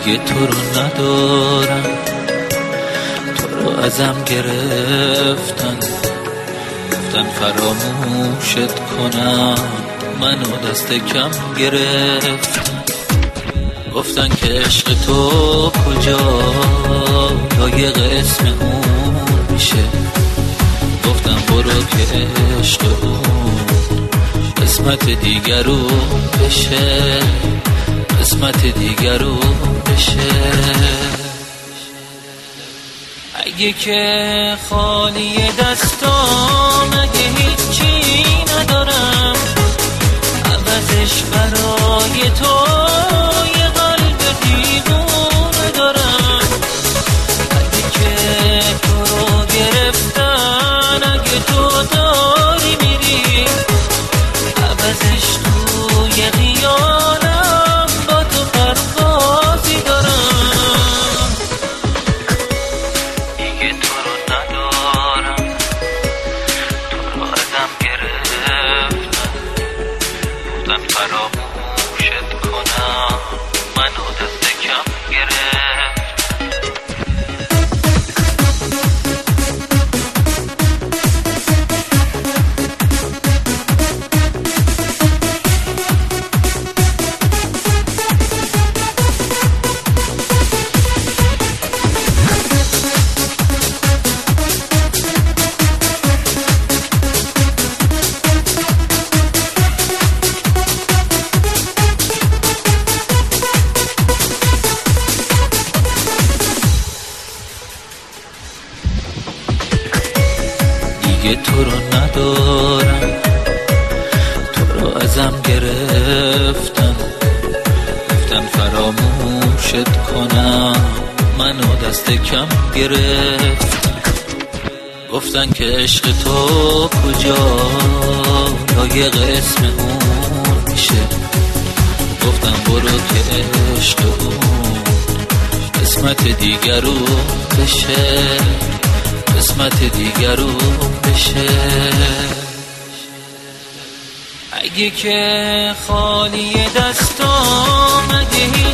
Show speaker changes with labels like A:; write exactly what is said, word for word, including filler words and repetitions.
A: دیگه تو رو ندارم، تو رو ازم گرفتن، گفتن فراموشت کنم، منو دست کم گرفتن. گفتن که عشق تو کجا لایق اسم اون میشه، گفتم برو که عشق اون قسمت دیگر رو بشه، قسمت دیگر رو بشه. اگه که خالی دستام، اگه هیچی ندارم، عوضش برای تو یه قلب دیوونه دارم. اگه که تو رو گرفتن، اگه تو داری میری، عوضش توی خیالم با تو پروازی دارم. دیگه تو رو ندارم، تو رو ازم گرفتن، گفتن فراموشت کنم، منو دست کم گرفت. دیگه تو رو ندارم، تو رو ازم گرفتن، گفتن فراموشت کنم، منو دست کم گرفتن. گفتن که عشق تو کجا لایق اسم اون میشه، گفتم برو که عشق اون قسمت دیگر رو بشه، قسمت دیگر رو بشه. اگه که خالی دستام، اگه